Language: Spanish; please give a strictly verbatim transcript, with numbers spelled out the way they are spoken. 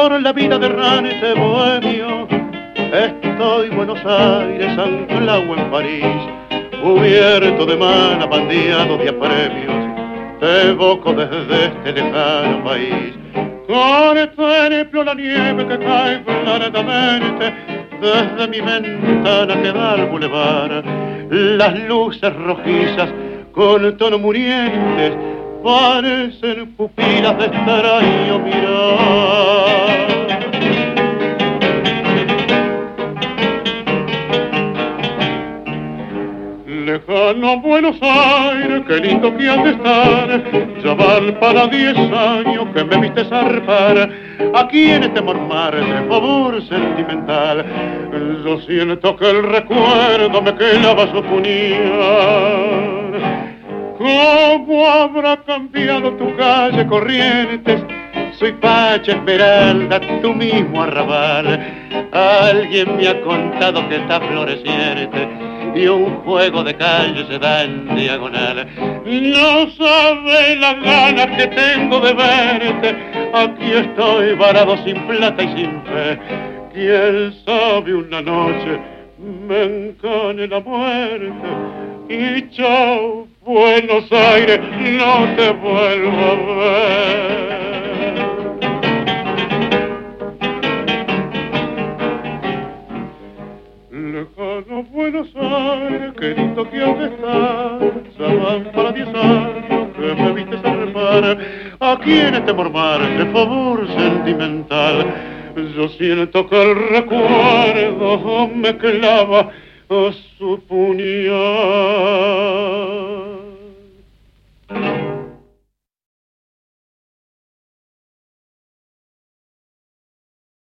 por la vida de errante bohemio. Estoy Buenos Aires, anclado en París, cubierto de mana, bandeado de apremios. Te evoco desde este lejano país. Contemplo la nieve que cae claramente desde mi ventana que da al bulevar. Las luces rojizas con tono murientes parecen pupilas de extraño mirar. Lejano Buenos Aires, qué lindo que has de estar. Ya van para diez años que me viste zarpar aquí en este mormartre favor sentimental. Yo siento que el recuerdo me clava su puñal. ¿Cómo habrá cambiado tu calle Corrientes? Soy Pacha Esmeralda, tu mismo arrabal. Alguien me ha contado que está floreciente y un juego de calle se da en diagonal. No sabe las ganas que tengo de verte. Aquí estoy varado sin plata y sin fe. Quién sabe una noche me encane la muerte y chao Buenos Aires, no te vuelvo a ver. Lejano Buenos Aires, qué lindo que has de estar. Ya van para diez años que me viste zarpar aquí en este mormartre favor sentimental. Yo siento que el recuerdo me clava a su puñal.